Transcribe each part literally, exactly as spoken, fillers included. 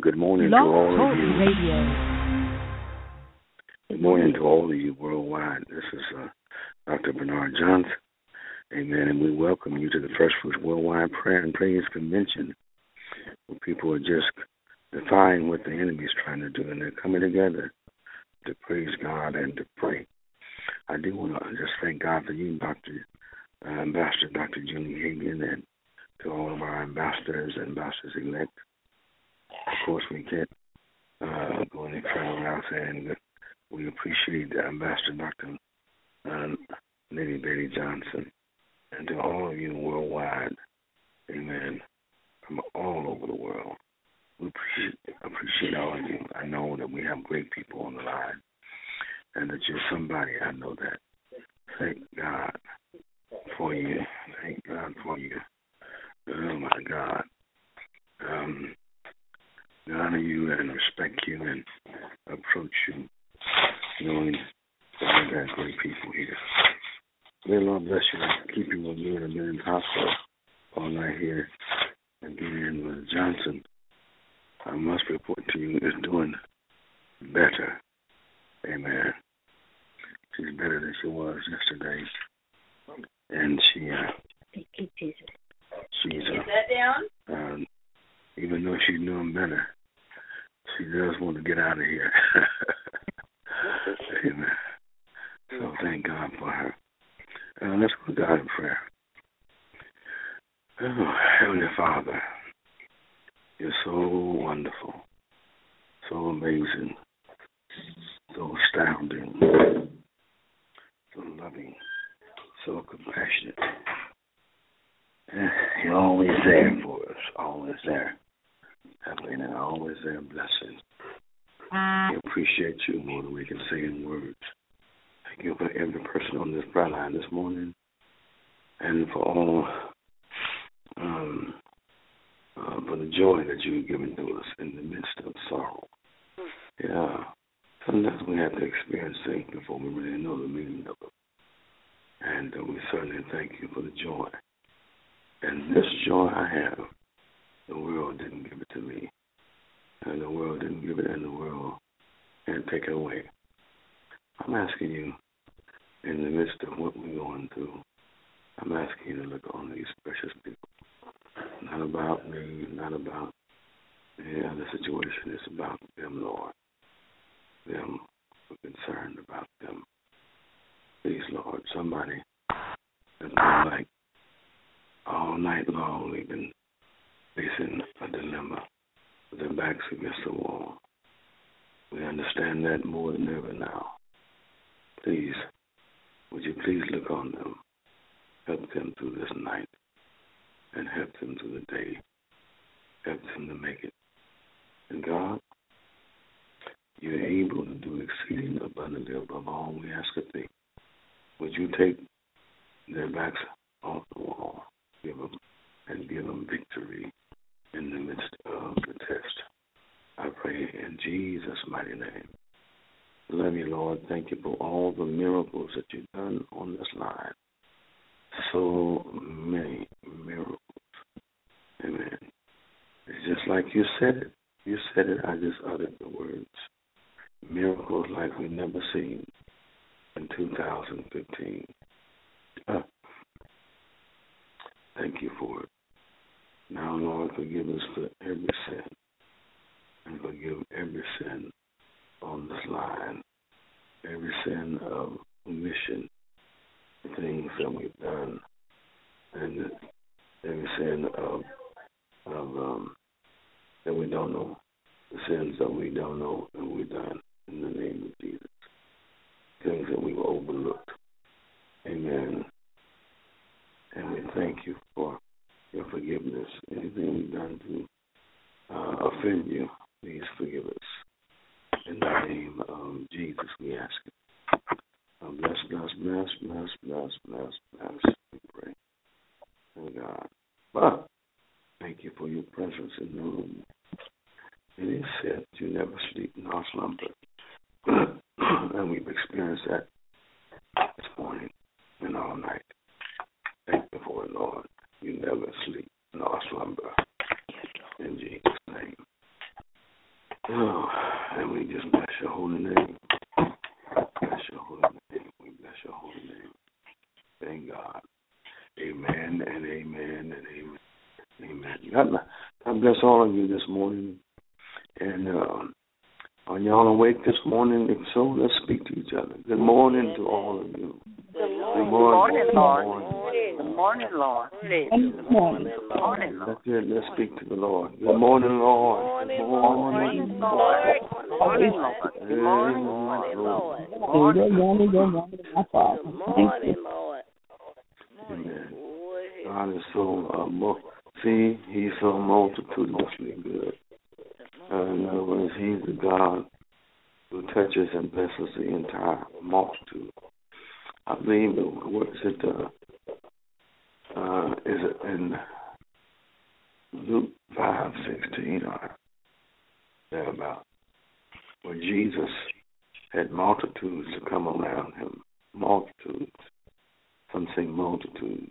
Good morning to Blog all Talk of you. Radio. Good morning to all of you worldwide. This is uh, Doctor Bernard Johnson. Amen. And we welcome you to the First Fruits Worldwide Prayer and Praise Convention, where people are just defying what the enemy is trying to do, and they're coming together to praise God and to pray. I do want to just thank God for you, Doctor Uh, Ambassador Doctor Julie Hagan, and to all of our ambassadors and ambassadors-elect. Of course, we can't uh, go any further without saying that we appreciate Ambassador Doctor Um, Lady Betty Johnson, and to all of you worldwide, amen, from all over the world. We appreciate, appreciate all of you. I know that we have great people on the line, and that you're somebody. I know that. Thank God for you. Thank God for you. Oh, my God. Um, I honor you and respect you and approach you, knowing that we got great people here. May the Lord bless you and keep you with me in a million hospital all night here. Again, with Johnson, I must report to you, is doing better. Amen. She's better than she was yesterday. And she, uh, Thank you, Jesus. she's, Is uh, that down? um, even though she's doing better, she does want to get out of here. Amen. So thank God for her. Uh, let's go to God in prayer. Oh, Heavenly Father, you're so wonderful, so amazing, so astounding, so loving, so compassionate. And you're always there for us, always there. Heavenly, and always there blessing. We appreciate you more than we can say in words. Thank you for every person on this prayer line this morning, and for all, um, uh, for the joy that you've given to us in the midst of sorrow. Yeah, sometimes we have to experience things before we really know the meaning of it. And uh, we certainly thank you for the joy. And this joy I have, the world didn't give it to me. And the world didn't give it, and the world can't take it away. I'm asking you, in the midst of what we're going through, I'm asking you to look on these precious people. Not about me, not about any other situation. It's about them, Lord. Them, we're concerned about them. Please, Lord, somebody has been like all night long, they've been facing a dilemma with their backs against the wall. We understand that more than ever now. Please, would you please look on them, help them through this night, and help them through the day, help them to make it. And God, you're able to do exceeding abundantly above all we ask or think. Would you take their backs off the wall, give them, and give them victory in the midst of the test. I pray in Jesus' mighty name. Love you, Lord. Thank you for all the miracles that you've done on this line. So many miracles. Amen. It's just like you said it. You said it, I just uttered the words. Miracles like we've never seen in two thousand fifteen. Uh, thank you for it. Now, Lord, forgive us for every sin, and forgive every sin on this line, every sin of omission, the things that we've done, and every sin of, of um, that we don't know, the sins that we don't know that we've done, in the name of Jesus, things that we've overlooked. Amen. And we thank you for your forgiveness. Anything we've done to uh, offend you, please forgive us. In the name of Jesus, we ask it. Uh, bless, bless, bless, bless, bless, bless, bless, we pray. Thank God. But thank you for your presence in the room. It is said you never sleep nor slumber. And we've experienced that this morning and all night. Thank you for it, Lord. You never sleep nor slumber. In Jesus' name. Oh, and we just bless your holy name. Bless your holy name. We bless your holy name. Thank God. Amen and amen and amen. Amen. God, God bless all of you this morning. And uh, are y'all awake this morning? If so, let's speak to each other. Good morning to all of you. Good morning, Good morning Lord. Good morning, Lord. Good morning, Lord. Let's, let's speak to the Lord. Good morning, Lord. Good morning, Lord. Good morning, Lord. Good morning, Lord. Good morning, Lord. Good morning, Lord. Amen. God is so, uh, mo- see, he's so multitudinously good. Uh, in other words, he's the God who touches and blesses the entire multitude. I believe, what is it, uh, uh, is it in Luke five sixteen or thereabout, where Jesus had multitudes to come around him, multitudes, some say multitudes.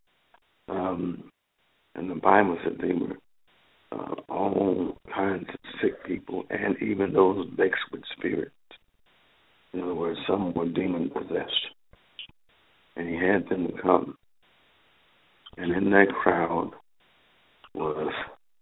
Um, and the Bible said they were uh, all kinds of sick people, and even those vexed with spirits. In other words, some were demon possessed, and he had them to come. And in that crowd was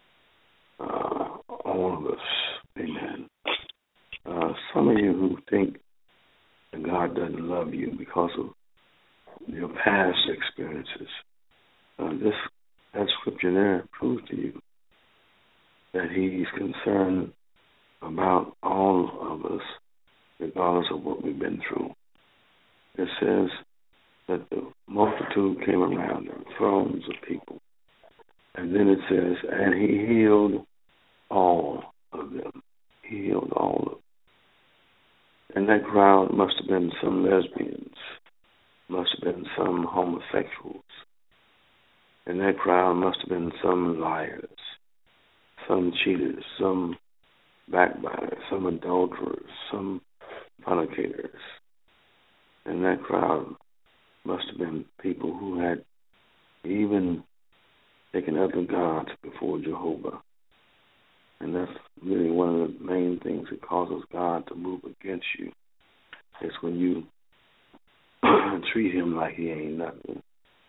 uh, all of us. Amen. Uh, some of you who think that God doesn't love you because of your past experiences, uh, this that scripture there proves to you that he's concerned about all of us, regardless of what we've been through. It says that the multitude came around him, thrones of people. And then it says, and he healed all of them. He healed all of them. And that crowd must have been some lesbians, must have been some homosexuals. And that crowd must have been some liars, some cheaters, some backbiters, some adulterers, some fornicators. And that crowd must have been people who had even taken other gods before Jehovah. And that's really one of the main things that causes God to move against you. It's when you treat him like he ain't nothing.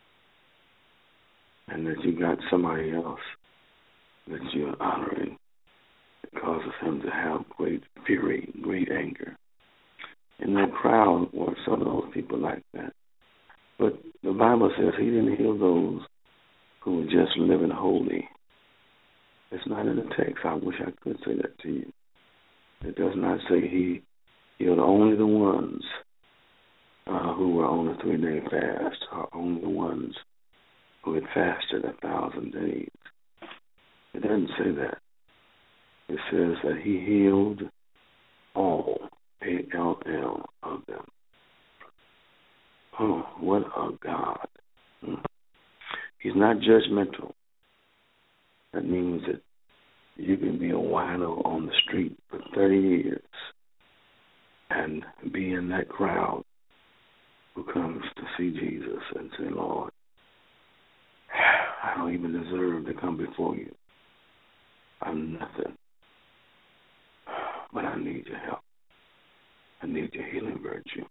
And that you got somebody else that you're honoring. It causes him to have great fury, great anger. And that crowd were some of those people like that. But the Bible says he didn't heal those who were just living holy. It's not in the text. I wish I could say that to you. It does not say he healed only the ones uh, who were on a three-day fast, or only the ones who had fasted a thousand days. It doesn't say that. It says that he healed all, A L L, of them. Oh, what a God. Hmm. He's not judgmental. That means that you can be a wino on the street for thirty years and be in that crowd who comes to see Jesus and say, Lord, I don't even deserve to come before you. I'm nothing. But I need your help. I need your healing virtue.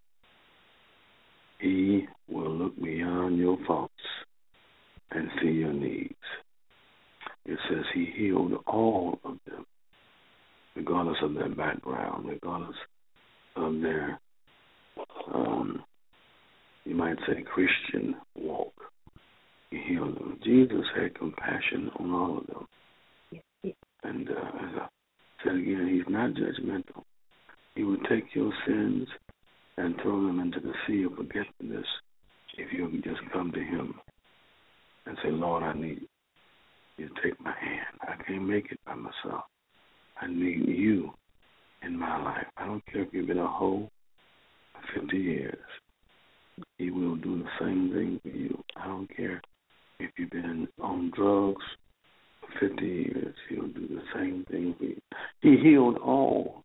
He will look beyond your faults and see your needs. It says he healed all of them, regardless of their background, regardless of their, um, you might say, Christian walk. He healed them. Jesus had compassion on all of them. And uh, as I said again, he's not judgmental. He would take your sins and throw them into the sea of forgetfulness if you would just come to him and say, Lord, I need you to take my hand. I can't make it by myself. I need you in my life. I don't care if you've been a hoe for fifty years. He will do the same thing for you. I don't care if you've been on drugs for fifty years. He'll do the same thing for you. He healed all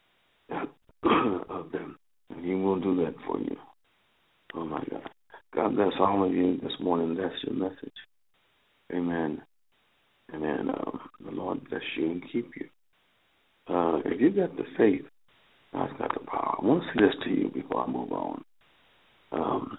of them. And he will do that for you. Oh, my God. God bless all of you this morning. That's your message. Amen. Amen. Um, the Lord bless you and keep you. Uh, you got the faith, God's got the power. I want to say this to you before I move on. Um,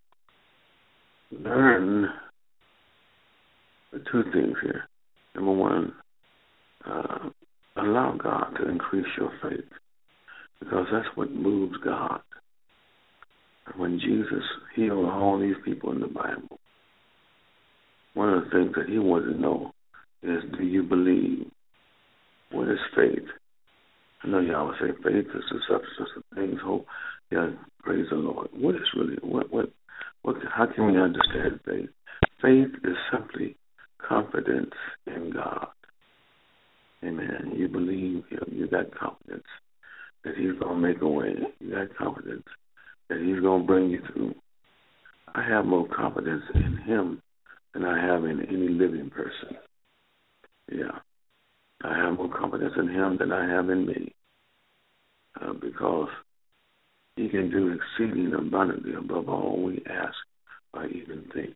learn the two things here. Number one, uh, allow God to increase your faith, because that's what moves God. When Jesus healed all these people in the Bible, one of the things that he wanted to know is, do you believe? What is faith? I know y'all would say faith is the substance of things hope. Yeah, praise the Lord. What is really, what, what, what, how can we understand faith? Faith is simply confidence in God. Amen. You believe him. You got confidence that he's going to make a way. You got confidence that he's going to bring you through. I have more confidence in him than I have in any living person. Yeah. I have more confidence in him than I have in me, uh, because he can do exceeding abundantly above all we ask or even think.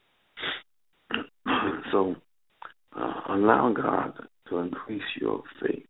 So uh, allow God to increase your faith.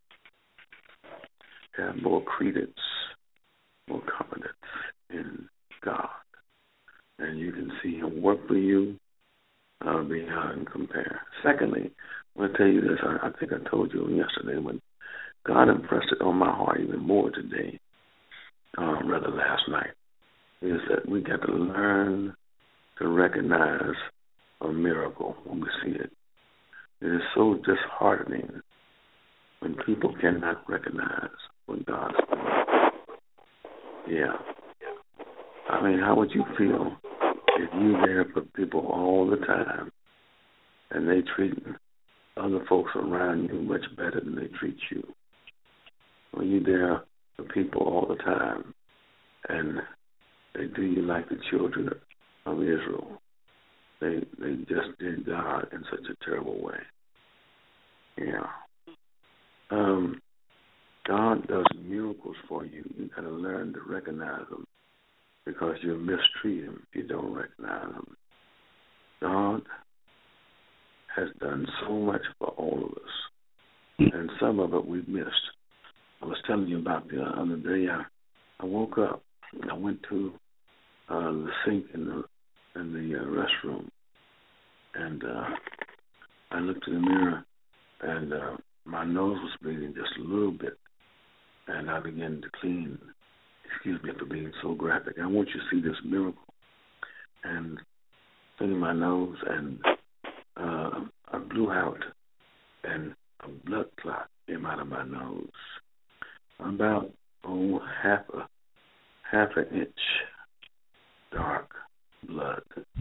Have more credence, more confidence in God. And you can see him work for you uh, beyond compare. Secondly, I want to tell you this. I, I think I told you yesterday, when God impressed it on my heart even more today, uh, rather last night, is that we got to learn to recognize a miracle when we see it. It is so disheartening when people cannot recognize what God's doing. Yeah. I mean, how would you feel if you there for people all the time and they treat other folks around you much better than they treat you? When you there for people all the time and they do you like the children of Israel. They they just did God in such a terrible way. Yeah. Um, God does miracles for you. You got to learn to recognize them, because you'll mistreat him if you don't recognize them. God has done so much for all of us, and some of it we've missed. I was telling you about the other day. I, I woke up. I went to uh, the sink in the in the uh, restroom, and uh, I looked in the mirror, and uh, my nose was bleeding just a little bit, and I began to clean. Excuse me for being so graphic. I want you to see this miracle. And cleaning my nose, and uh, I blew out, and a blood clot came out of my nose, about oh half a half an inch dark blood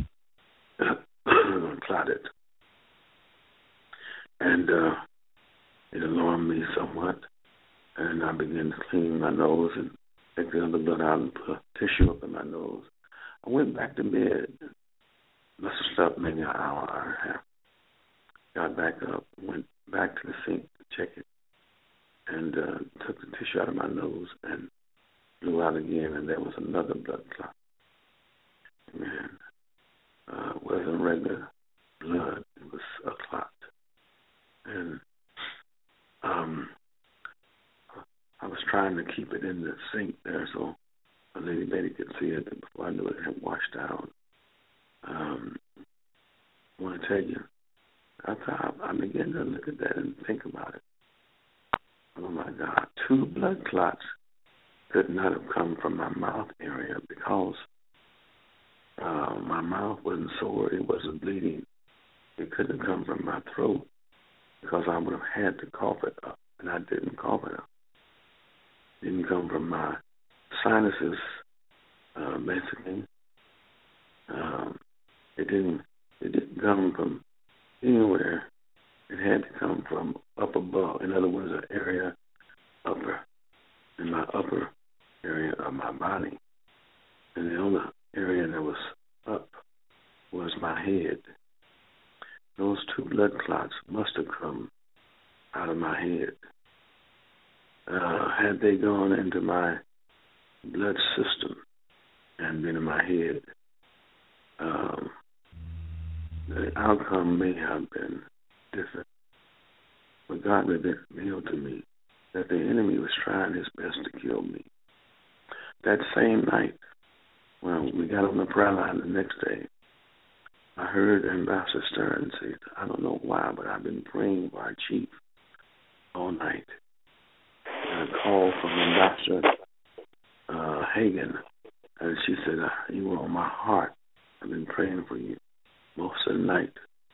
clotted, and uh, it alarmed me somewhat. And I began to clean my nose and take the other blood out and put tissue up in my nose. I went back to bed. Must have slept maybe an hour, hour and a half. Got back up, went back to the sink to check it, and uh, took the tissue out of my nose and blew out again, and there was another blood clot. Man, uh, it wasn't regular blood; it was a clot. And um, I was trying to keep it in the sink there so a lady lady could see it, and before I knew it, it had washed out. Um, I want to tell you, after I, I began to look at that and think about it, oh my God, two blood clots could not have come from my mouth area, because uh, my mouth wasn't sore, it wasn't bleeding. It couldn't have come from my throat, because I would have had to cough it up, and I didn't cough it up. It didn't come from my sinuses, uh, basically. Um, it didn't. It didn't come from anywhere. It had to come from up above. In other words, an area upper, in my upper area of my body. And the only area that was up was my head. Those two blood clots must have come out of my head. Uh, had they gone into my blood system and been in my head, um, the outcome may have been different. But God revealed to me that the enemy was trying his best to kill me. That same night, when we got on the prayer line the next day, I heard Ambassador Stern say, I don't know why, but I've been praying for our chief all night. And a call from Ambassador uh, Hagan, and she said, uh, you were on my heart. I've been praying for you most of the night.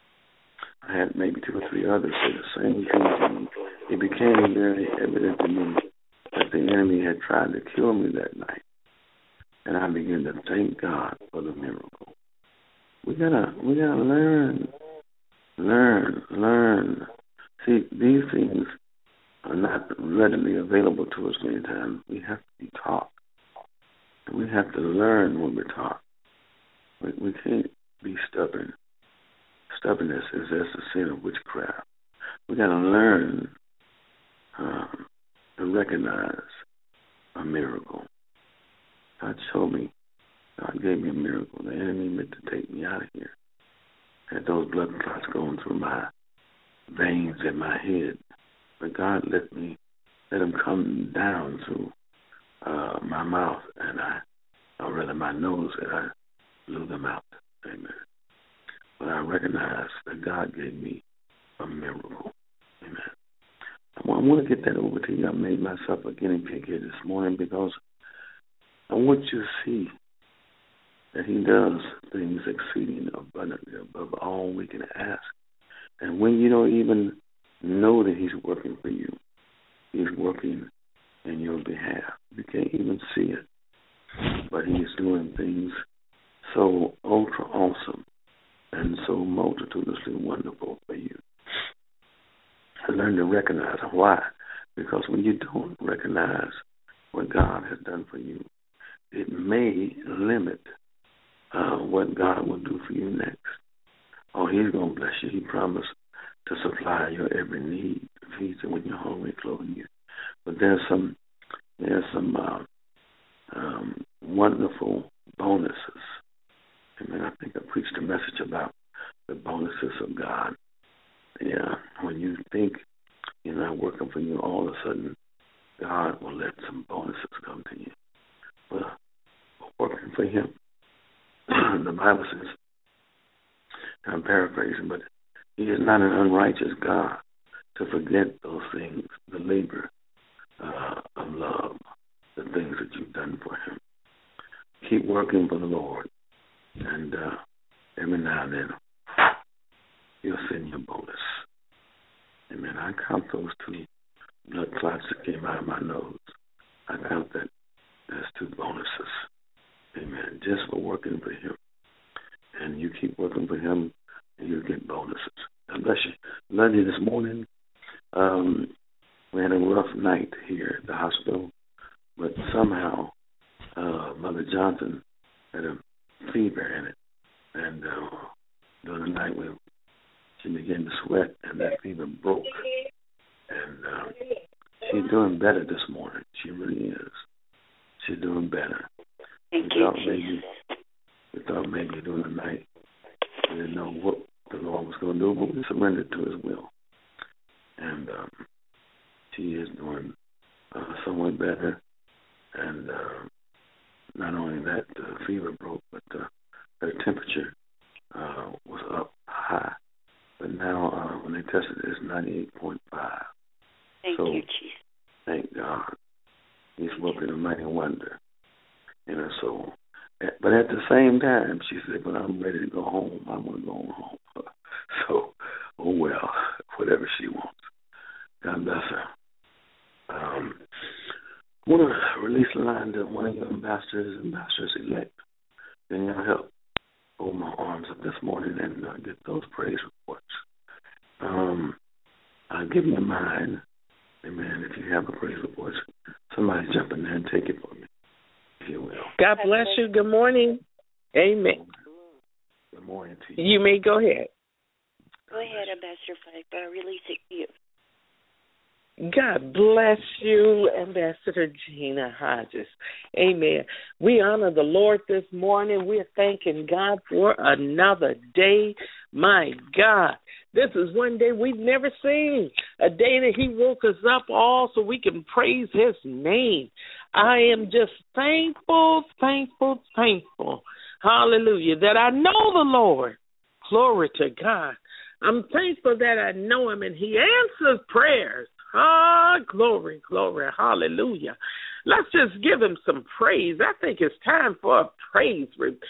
I had maybe two or three others say the same thing to me. It became very evident to me that the enemy had tried to kill me that night. And I began to thank God for the miracle. We gotta, we gotta learn, learn, learn. See, these things are not readily available to us many times. We have to be taught. And we have to learn when we're taught. We, we can't be stubborn. Stubbornness is just a sin of witchcraft. We got to learn um, to recognize a miracle. God showed me. God gave me a miracle. The enemy meant to take me out of here. I had those blood clots going through my veins in my head. But God let me, let them come down through uh, my mouth, and I, or rather my nose, and I blew them out. Amen. But I recognize that God gave me a miracle. Amen. I want, I want to get that over to you. I made myself a guinea pig here this morning because I want you to see that he does things exceeding abundantly above all we can ask. And when you don't even know that he's working for you, he's working in your behalf. You can't even see it. But he's doing things so ultra awesome and so multitudinously wonderful for you. I learned to recognize why. Because when you don't recognize what God has done for you, it may limit uh, what God will do for you next. Oh, he's going to bless you. He promised to supply your every need, feed you when you're hungry, clothing you. But there's some, there's some uh, um, wonderful bonuses. I mean, I think I preached a message about the bonuses of God. Yeah, when you think you're not working for you, all of a sudden, God will let some bonuses come to you. Well, working for him. The Bible says, I'm paraphrasing, but he is not an unrighteous God to forget those things, the labor uh, of love, the things that you've done for him. Keep working for the Lord, and uh, every now and then he'll send you a bonus. Amen. I count those two blood clots that came out of my nose. I count that as two bonuses. Amen. Just for working for him. And you keep working for him, and you'll get bonuses. God bless you. Love you this morning. Um, we had a rough night here at the hospital, but somehow uh, Mother Johnson had a fever in it. And uh, during the night, we, she began to sweat, and that fever broke. And uh, she's doing better this morning. She really is. She's doing better. Thank we you, thought Jesus. maybe, we thought maybe during the night we didn't know what the Lord was going to do, but we surrendered to his will. And um, she is doing uh, somewhat better. And uh, not only that, the fever broke, but uh, her temperature uh, was up high. But now uh, when they tested it, it's ninety-eight point five. Thank so, you, Jesus. Thank God. He's working a mighty wonder in her soul. But at the same time, she said, when I'm ready to go home, I want to go home. So, oh well, whatever she wants. God bless her. Um, I want to release the line to one of your ambassadors, ambassadors elect. Can y'all help hold my arms up this morning and uh, get those praise reports? Um, I'll give you mine. Amen. If you have a praise report, somebody jump in there and take it for me, if you will. God bless you. Good morning. Amen. Good morning to you. You may go ahead. Go ahead, Ambassador Frank, but I release it to you. God bless you, Ambassador Gina Hodges. Amen. We honor the Lord this morning. We're thanking God for another day. My God, this is one day we've never seen, a day that he woke us up all so we can praise his name. I am just thankful, thankful, thankful, hallelujah, that I know the Lord. Glory to God. I'm thankful that I know him and he answers prayers. Ah, glory, glory, hallelujah. Let's just give him some praise. I think it's time for a praise,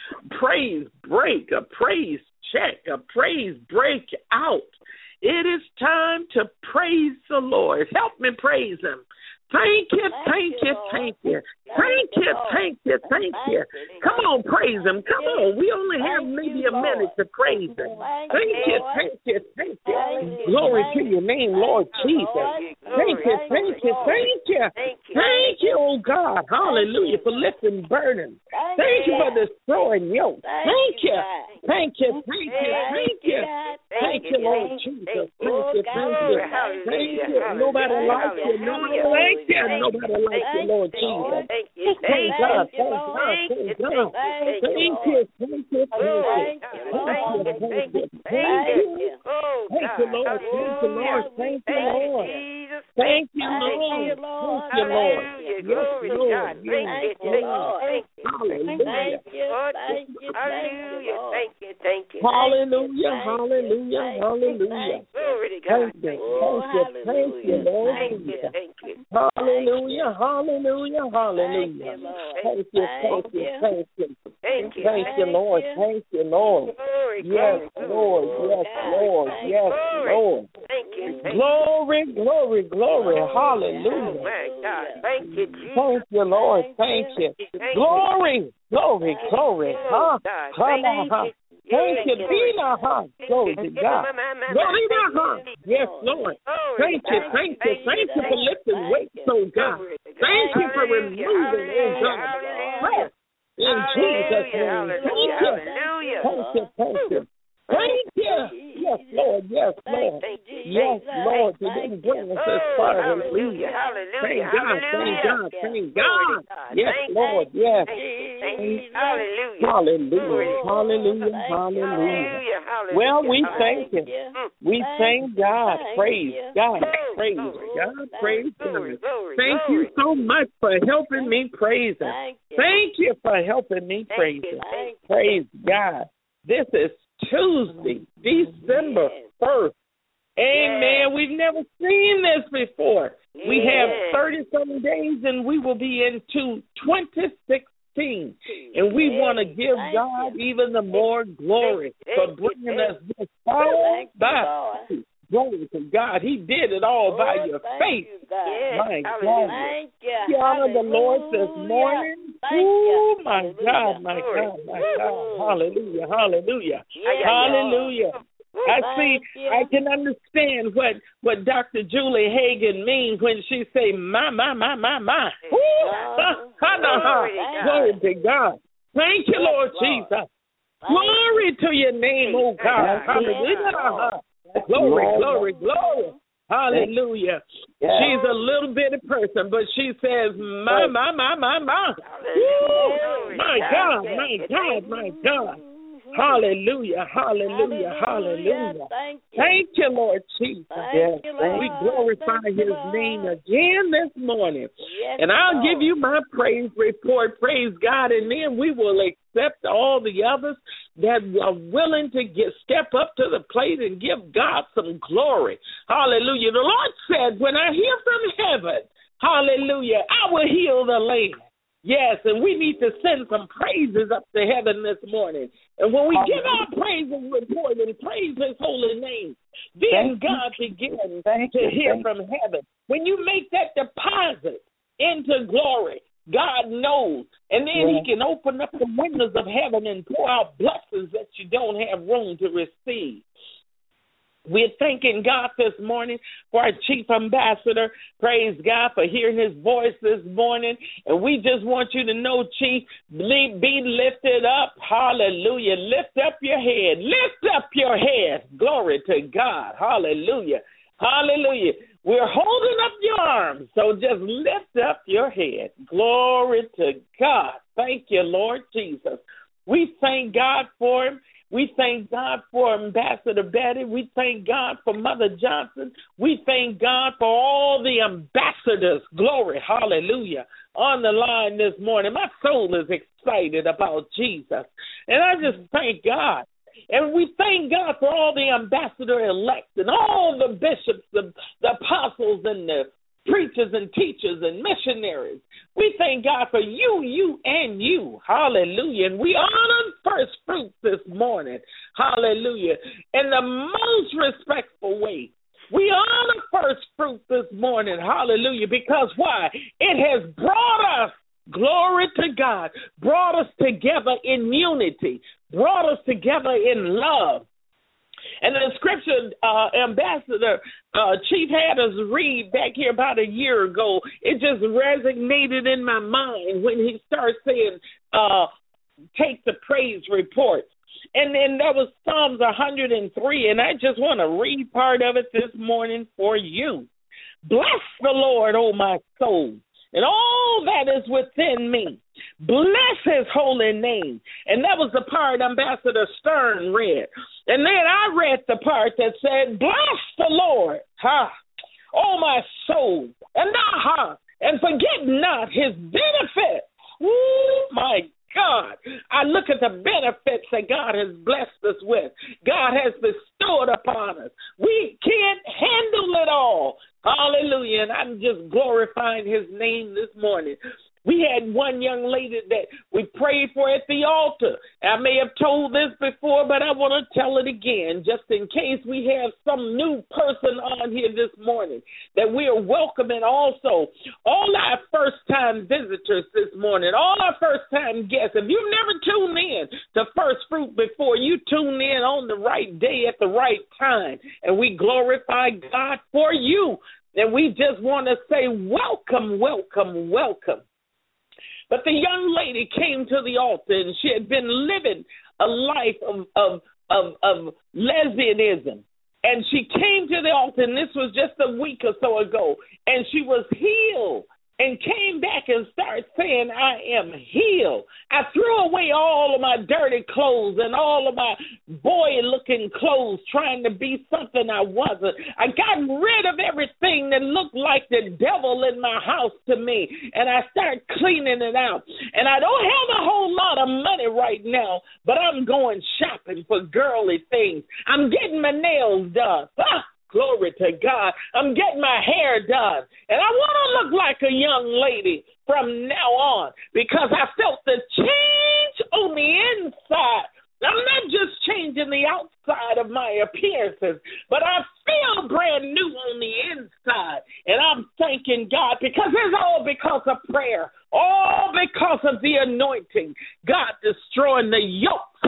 praise break, a praise check, a praise break out. It is time to praise the Lord. Help me praise him. Thank you, thank you, thank you. Thank you, thank you, thank you. Come on, praise him. Come on. We only have maybe a minute to praise him. Thank you, thank you, thank you. Glory to your name, Lord Jesus. Thank you, thank you, thank you. Thank you, oh God. Hallelujah, for lifting burdens. Thank you for destroying yokes. Thank you. Thank you, thank you, thank you. Thank you, Lord Jesus. Thank you, thank you. Thank you. Nobody like you. Nobody like you. Nobody like you, Lord Jesus. Thank you, Thank God, thank God, thank thank you, God. thank Thank you, thank you, thank you. Thank you, Lord. Thank you, thank you, Thank thank you. you. Thank you, Lord. Thank you, Lord. Thank you, Lord. Thank you, Lord. Thank you, Lord. Yes, Lord. Yes, Lord. Hallelujah. Thank you, hallelujah. Thank you, thank you. Hallelujah, hallelujah, hallelujah. Glory to Thank God. you, thank you, thank you, Lord. Thank you, thank you. Hallelujah, hallelujah, hallelujah. Thank you, thank you, thank you. Thank you. Thank you, Lord. Thank you, Lord. Yes, Lord. Yes, Lord. Yes, Lord. Thank you. Glory, glory, glory. Oh Hallelujah. my God. Thank you, Jesus. Thank you, Lord. Thank you. Glory, glory, glory. Huh? Come on, huh? Thank you, Dina, huh? Glory to God. Glory to huh? Yes, Lord. Thank you, thank you, thank you for lifting weights, oh God. Thank you for removing, oh God, stress in Jesus' name. Thank you. Thank you, thank you. Thank you. Yes, Lord. Yes, Lord. Yes, Lord. You didn't bring us this far. Hallelujah. Thank God. Thank God. Thank God. Yes, Lord. Yes. Hallelujah. Hallelujah. Hallelujah. Hallelujah. Well, we thank Him. We thank God. Praise God. Praise God. Praise God. Thank you so much for helping me praise Him. Thank you for helping me praise Him. Praise God. This is Tuesday, December first. Amen. We've never seen this before. We have thirty-some days and we will be into twenty sixteen. And we want to give God even the more glory for bringing us this far by. Glory to God. He did it all by your faith. My God. We honor the Lord this morning. Oh, my God, my God, my God. Hallelujah, hallelujah, hallelujah. I see, I can understand what, what Doctor Julie Hagan means when she say, my, my, my, my, my. Glory to God. Thank you, Lord Jesus. Glory to your name, oh God. Hallelujah. Glory, glory, glory. Hallelujah. Yes. She's a little bitty person, but she says, my, my, my, my, my. Woo! My God, my God, my God. Hallelujah, hallelujah, hallelujah. Thank you, Thank you Lord Jesus. Yes. You, Lord. We glorify Thank his you, name again this morning. Yes, and I'll Lord. give you my praise report. Praise God. And then we will accept all the others that are willing to get step up to the plate and give God some glory. Hallelujah. The Lord said, when I hear from heaven, hallelujah, I will heal the land. Yes, and we need to send some praises up to heaven this morning. And when we give our praises report and praise his holy name, then God begins to hear from heaven. When you make that deposit into glory, God knows. And then yeah. he can open up the windows of heaven and pour out blessings that you don't have room to receive. We're thanking God this morning for our chief ambassador. Praise God for hearing his voice this morning. And we just want you to know, Chief, be lifted up. Hallelujah. Lift up your head. Lift up your head. Glory to God. Hallelujah. Hallelujah. We're holding up your arms, so just lift up your head. Glory to God. Thank you, Lord Jesus. We thank God for him. We thank God for Ambassador Betty. We thank God for Mother Johnson. We thank God for all the ambassadors. Glory, hallelujah, on the line this morning. My soul is excited about Jesus. And I just thank God. And we thank God for all the ambassador-elects and all the bishops, the, the apostles, and the preachers and teachers and missionaries. We thank God for you, you, and you. Hallelujah. And we honor first fruits this morning. Hallelujah. In the most respectful way. We honor first fruit this morning. Hallelujah. Because why? It has brought us, glory to God, brought us together in unity, brought us together in love. And the scripture, uh, Ambassador uh, Chief had us read back here about a year ago, it just resonated in my mind when he started saying, uh, take the praise reports. And then there was Psalms one hundred three, and I just want to read part of it this morning for you. Bless the Lord, O my soul, and all that is within me. Bless his holy name. And that was the part Ambassador Stern read. And then I read the part that said, bless the Lord, ha, oh my soul, and aha, and forget not his benefits. Ooh, my God. I look at the benefits that God has blessed us with. God has bestowed upon us. We can't handle it all. Hallelujah. And I'm just glorifying his name this morning. We had one young lady that we prayed for at the altar. I may have told this before, but I want to tell it again, just in case we have some new person on here this morning, that we are welcoming also all our first-time visitors this morning, all our first-time guests. If you've never tuned in to First Fruit before, you tune in on the right day at the right time, and we glorify God for you. And we just want to say welcome, welcome, welcome. But the young lady came to the altar, and she had been living a life of, of, of, of lesbianism. And she came to the altar, and this was just a week or so ago, and she was healed and came back and started saying, I am healed. I threw away all of my dirty clothes and all of my boy-looking clothes trying to be something I wasn't. I got rid of everything that looked like the devil in my house to me, and I started cleaning it out. And I don't have a whole lot of money right now, but I'm going shopping for girly things. I'm getting my nails done. Ah! Glory to God. I'm getting my hair done. And I want to look like a young lady from now on because I felt the change on the inside. I'm not just changing the outside of my appearances, but I feel brand new on the inside. And I'm thanking God because it's all because of prayer, all because of the anointing. God destroying the yokes.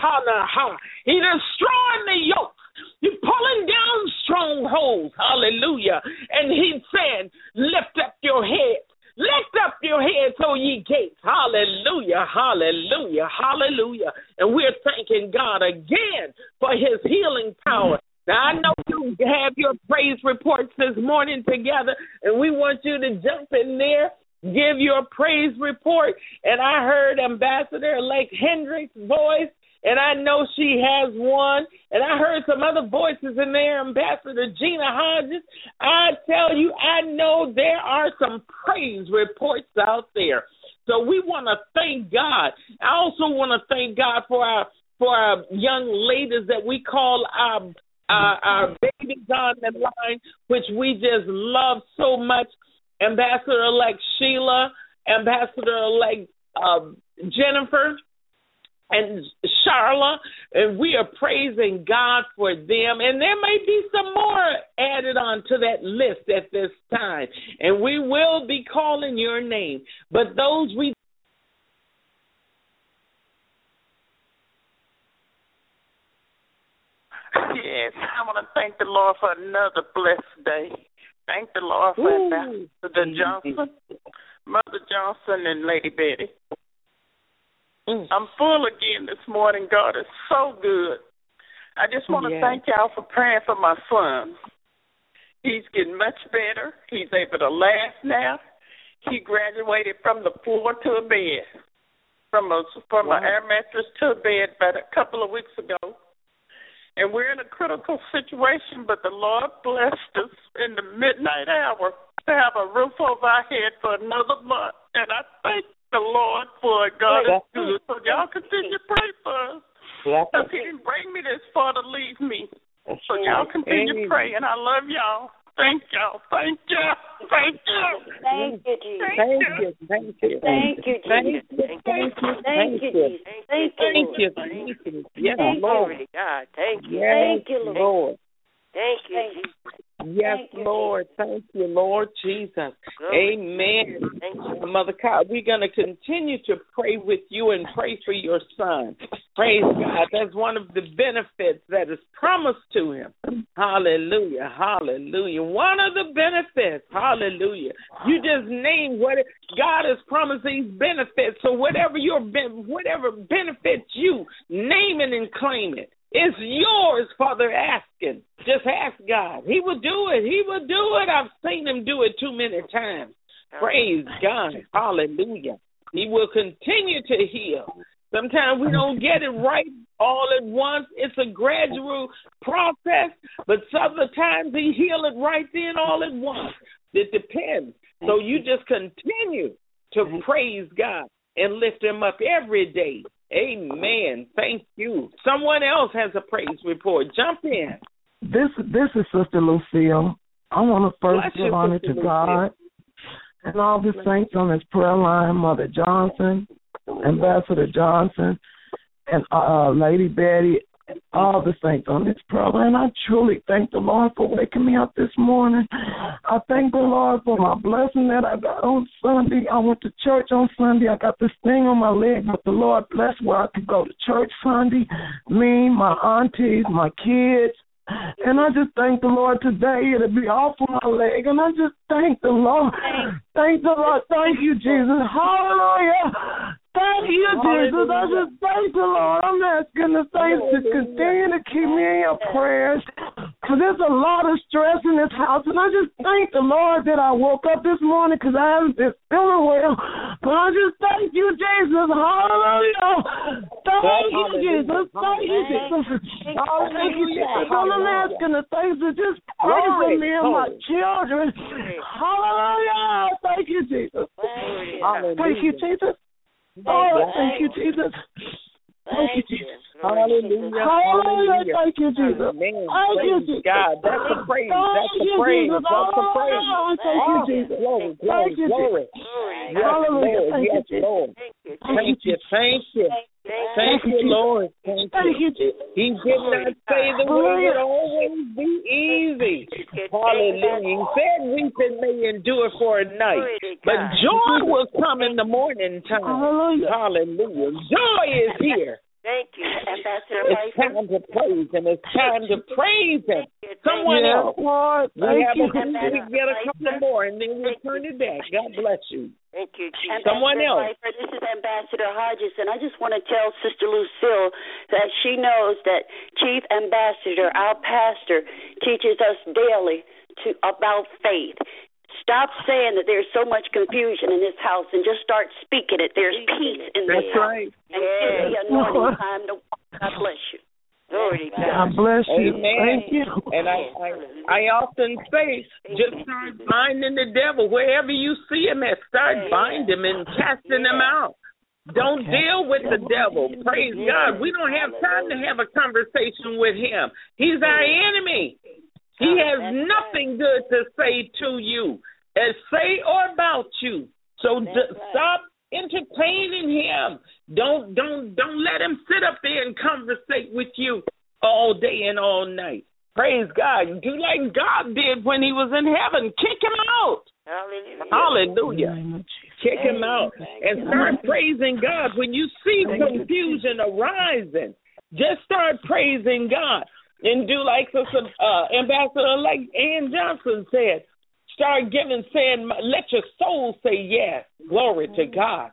He destroying the yokes. You're pulling down strongholds. Hallelujah. And he's saying, lift up your head. Lift up your heads, O ye gates. Hallelujah, hallelujah, hallelujah. And we're thanking God again for his healing power. Now, I know you have your praise reports this morning together, and we want you to jump in there, give your praise report. And I heard Ambassador-elect Hendricks' voice, and I know she has one. And I heard some other voices in there, Ambassador Gina Hodges. I tell you, I know there are some praise reports out there. So we want to thank God. I also want to thank God for our for our young ladies that we call our, our, our babies on the line, which we just love so much. Ambassador-elect Sheila, Ambassador-elect uh, Jennifer, and Charla, and we are praising God for them. And there may be some more added on to that list at this time, and we will be calling your name. But those we Yes, I want to thank the Lord for another blessed day. Thank the Lord for Ambassador Johnson, Mother Johnson, and Lady Betty. Mm. I'm full again this morning. God is so good. I just want to yes. thank y'all for praying for my son. He's getting much better. He's able to laugh now. He graduated from the floor to a bed, from a from wow. an air mattress to a bed about a couple of weeks ago. And we're in a critical situation, but the Lord blessed us in the midnight hour to have a roof over our head for another month. And I thank the Lord for it. God is good. So y'all continue to pray for us. Because He didn't bring me this far to leave me. So y'all continue to pray, and I love y'all. Thank y'all. Thank y'all. Thank you. Thank you, Jesus. Thank you. Thank you. Thank you, Jesus. Thank you. Thank you. Thank you, Jesus. Thank you. Thank you. Yes, Lord. God. Thank you. Yes, Thank you, Lord. Thank you, Jesus. Yes, Lord. Thank you, Lord Jesus. Amen. Thank you. Mother Kyle, we're going to continue to pray with you and pray for your son. Praise God. That's one of the benefits that is promised to him. Hallelujah. Hallelujah. One of the benefits. Hallelujah. You just name what it, God has promised these benefits. So whatever your whatever benefits you, name it and claim it. It's yours, Father, asking. Just ask God. He will do it. He will do it. I've seen him do it too many times. Praise God. Hallelujah. He will continue to heal. Sometimes we don't get it right all at once. It's a gradual process, but some of the times he heal it right then all at once. It depends. So you just continue to praise God and lift him up every day. Amen. Thank you. Someone else has a praise report. Jump in. This this is Sister Lucille. I want to first give honor to God and all the saints on this prayer line, Mother Johnson, Ambassador Johnson, and uh, Lady Betty, and all the saints on this prayer line. I truly thank the Lord for waking me up this morning. I thank the Lord for my blessing that I got on Sunday. I went to church on Sunday. I got this thing on my leg, but the Lord blessed where I could go to church Sunday. Me, my aunties, my kids. And I just thank the Lord today. It'll be off of my leg. And I just thank the Lord. Thank the Lord. Thank you, Jesus. Hallelujah. Thank you, Jesus. I just thank the Lord. I'm asking the saints to continue to keep me in your prayers. Because there's a lot of stress in this house. And I just thank the Lord that I woke up this morning because I haven't been feeling well. But I just thank you, Jesus. Hallelujah. Thank you, Jesus. Thank you, Jesus. Thank you, Jesus. I'm asking the saints to just pray for me and my children. Hallelujah. Thank you, Jesus. Thank you, Jesus. Oh, thank you, Jesus. Thank you, Jesus. Hallelujah. Hallelujah. Thank you, Jesus. Amen. Thank you, Jesus. God, that's a praise. That's a praise. That's a praise. Thank you, Jesus. Glory, glory, glory. Hallelujah. Thank you, Lord. Thank you, thank you. Thank you, Lord. Thank you. He did not say the way would always be easy. Hallelujah. He said weeping may endure for a night, but joy will come in the morning time. Hallelujah. Joy is here. Thank you, Ambassador. It's time to praise him. It's time to praise him. Someone else. We have a we get a couple more, and then we'll turn it back. God bless you. Thank you, Jesus. Someone else. This is Ambassador Hodges, and I just want to tell Sister Lucille that she knows that Chief Ambassador, our pastor, teaches us daily to about faith. Stop saying that there's so much confusion in this house and just start speaking it. There's peace in this That's house. right. And give the anointing time to God bless you. Glory to God. God bless you. Amen. Thank you. And I, I, I often say, just start binding the devil wherever you see him at. Start binding him and casting him out. Don't deal with the devil. Praise God. We don't have time to have a conversation with him. He's our enemy. He has nothing good to say to you, and say or about you. So d- stop entertaining him. Don't don't don't let him sit up there and conversate with you all day and all night. Praise God. Do like God did when he was in heaven. Kick him out. Hallelujah. Hallelujah. Kick him out and start praising God. When you see confusion arising, just start praising God. And do like Sister uh, Ambassador like Ann Johnson said, start giving, saying, let your soul say yes. Glory to God.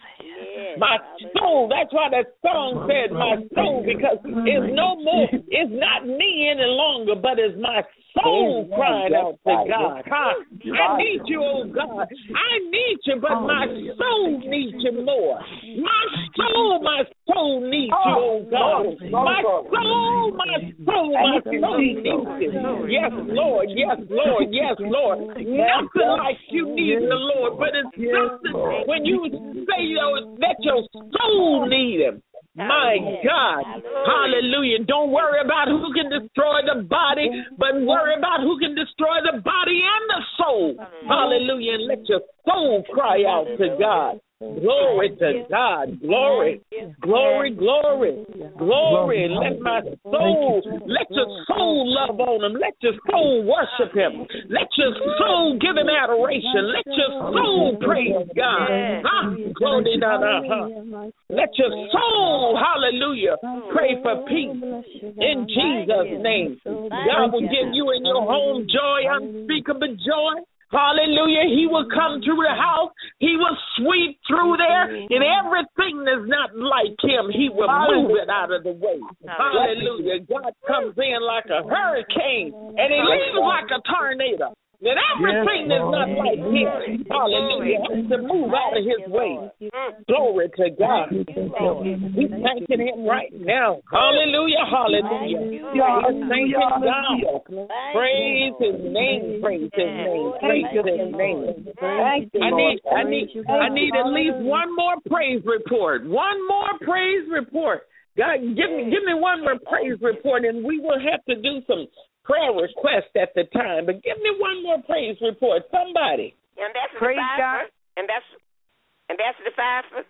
Yes, my soul, that's why that song said my soul, because it's no more, it's not me any longer, but it's my soul crying out to God. Huh? I need you, oh God. I need you, but my soul needs you more. My soul, my soul needs you, oh God. My soul, my soul, my soul needs you. Yes, Lord. Yes, Lord. Yes, Lord. Nothing like you need the Lord, but it's something when you say, you know, that your soul need him. My God. Hallelujah. Don't worry about who can destroy the body, but worry about who can destroy the body and the soul. Hallelujah. And let your soul cry out to God. Glory to God. Glory. Glory, glory. Glory. Let my soul, let your soul love on him. Let your soul worship him. Let your soul give him adoration. Let your soul praise God. Glory to God. Let your soul, hallelujah, pray for peace in Jesus' name. God will give you in your home joy, unspeakable joy. Hallelujah. He will come through the house. He will sweep through there. And everything that's not like him, he will move it out of the way. Hallelujah. God comes in like a hurricane and he leaves like a tornado. And everything that's not like him, hallelujah, has to move out of his way. Glory to God. He's thanking him right now. Hallelujah, hallelujah. He's thanking God. Praise his name, praise his name, praise his name. I need, I need, I need at least one more praise report. One more praise report. God, give me, give me one more praise report, and we will have to do some prayer request at the time, but give me one more praise report. Somebody. Ambassador praise Pfeiffer. God. Ambassador, Ambassador Pfeiffer.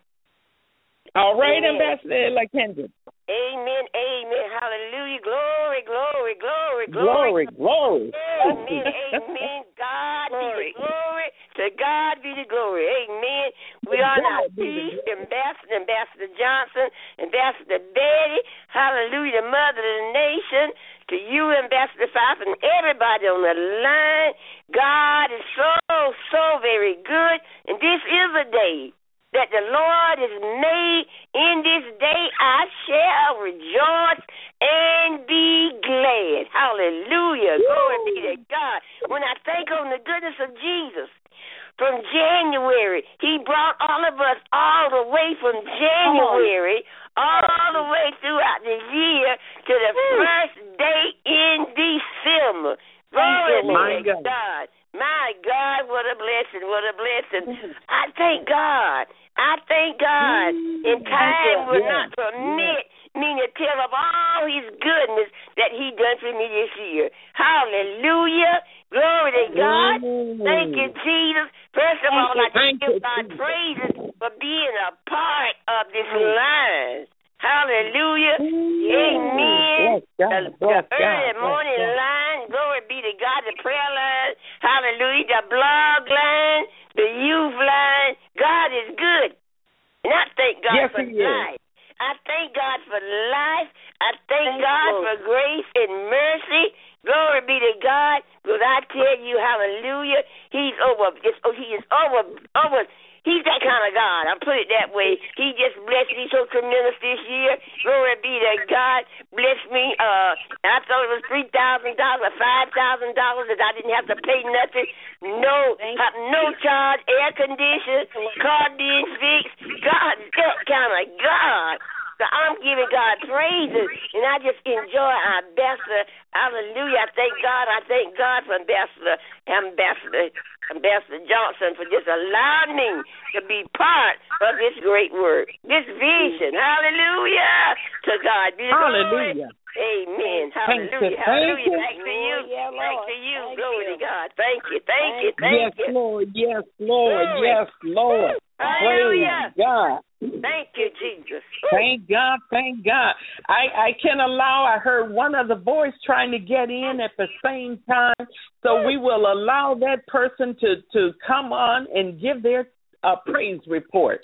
All right, amen. Ambassador LaKendra. Amen, amen, hallelujah, glory, glory, glory, glory. Glory, glory. Amen, amen, God be the glory, to God be the glory, amen. We are our chief ambassador, Ambassador Johnson, Ambassador Betty, hallelujah, the mother of the nation, to you, Ambassador Pfeiffer, and everybody on the line. God is so, so very good, and this is a day that the Lord has made. In this day I shall rejoice and be glad. Hallelujah. Woo. Glory be to God. When I think on the goodness of Jesus, from January, he brought all of us all the way from January all the way throughout the year to the Woo. First day in December. Glory be to God. My God, what a blessing, what a blessing. I thank God. I thank God. In time will not permit me to tell of all his goodness that he done for me this year. Hallelujah. Glory to God. Thank you, Jesus. First of all, I give God praises for being a part of this line. Hallelujah. Amen. The, the early morning line, glory be to God, the prayer line, hallelujah, the blog line, the youth line. God is good. And I thank God yes, for life. I thank God for life. I thank, thank God you. For grace and mercy. Glory be to God. Because I tell you, hallelujah, he's over, just, oh, he is over, over. He's that kind of God. I'll put it that way. He just blessed me so tremendous this year. Glory be to God. Bless me. Uh, I thought it was three thousand dollars or five thousand dollars that I didn't have to pay nothing. No, uh, no charge, air conditioning, car being fixed. God, that kind of God. So I'm giving God praises, and I just enjoy our ambassador. Hallelujah. I thank God. I thank God for Ambassador, Ambassador, Ambassador Johnson for just allowing me to be part of this great work, this vision. Hallelujah. To God be the glory. Hallelujah. Amen. Hallelujah. Hallelujah. Thanks to you. Thanks to you. Glory to God. Thank you. Thank you. Thank you. Yes, Lord. Yes, Lord. Yes, Lord. Hallelujah. Praise God. Thank you, Jesus. Thank God, thank God. I, I can allow, I heard one other voice trying to get in at the same time, so we will allow that person to, to come on and give their uh, praise report.